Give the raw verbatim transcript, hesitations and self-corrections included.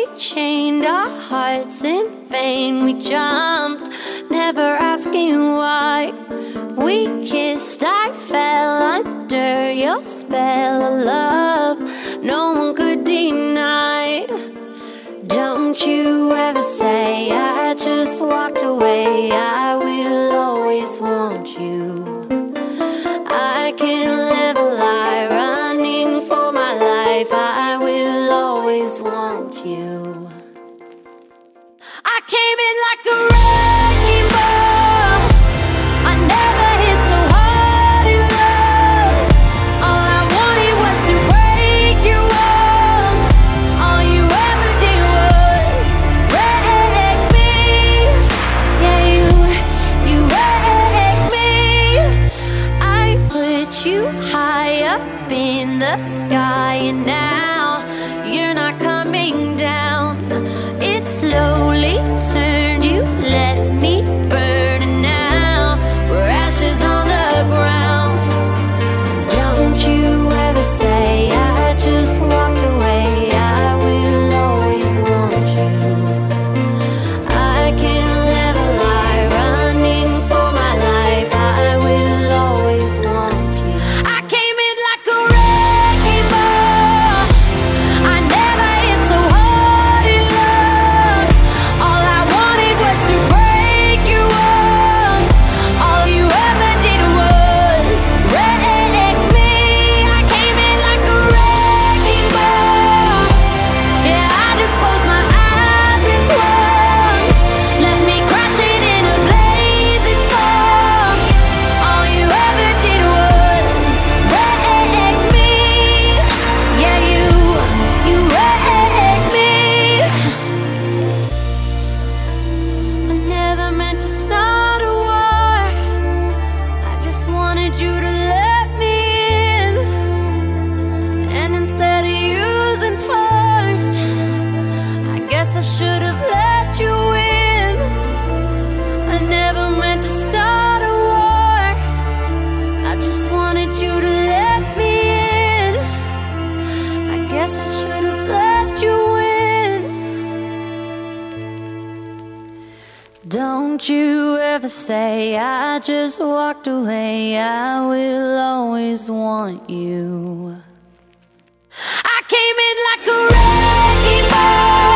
we chained our hearts in vain. We jumped, never asking why. We kissed, I fell under your spell of love no one could deny. Don't you ever say I just walked away. I will always want you. I can't live a lie, running for my life. I will always want you. I came in like a wrecking ball. I never hit so hard in love. All I wanted was to break your walls. All you ever did was wreck me. Yeah, you, you wrecked me. I put you high up in the sky, and now you're not coming down. It slowly turned, you let me burn, and now we're ashes on the ground. Don't you ever say I just walked away. I will always want you. I can't live a lie, running for my life. I will always want you. I came in like a wrecking ball. I never hit so hard in love. All I wanted was to break your walls. All you ever did was wreck me. I came in like a wrecking ball. Yeah, I just closed my eyes and swung. Left me crashing in a blazing fall. All you ever did was wreck me. Yeah, you, you wrecked me. I never meant to start a war. I just wanted you to let me in. And instead of using force, I guess I should have let you in. I never meant to start a war. I just wanted you to let me in. I guess I should have let you in. Don't you ever say I just walked away. I will always want you. I came in like a wrecking ball.